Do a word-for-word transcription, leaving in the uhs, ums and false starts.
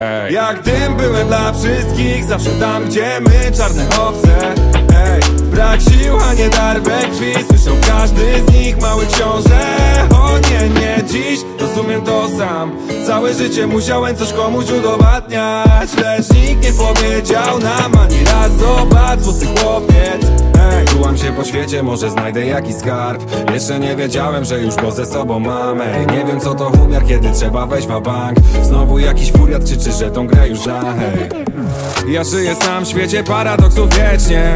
Ej. Jak dym byłem dla wszystkich, zawsze tam gdzie my, czarne owce. Ej. Brak sił, a nie dar we krwi, słyszał każdy z nich, mały książę. O nie, nie, dziś rozumiem to sam. Całe życie musiałem coś komuś udowadniać, lecz nikt nie powiedział nam ani raz: zobacz, złoty chłopiec. Ej. Czułam się po świecie, może znajdę jakiś skarb. Jeszcze nie wiedziałem, że już go ze sobą mam. Ej. Nie wiem co to umiar, kiedy trzeba wejść w bank. Znowu jakiś furiat krzyczy, że tą grę już za. Hej. Ja żyję sam w świecie paradoksów wiecznie.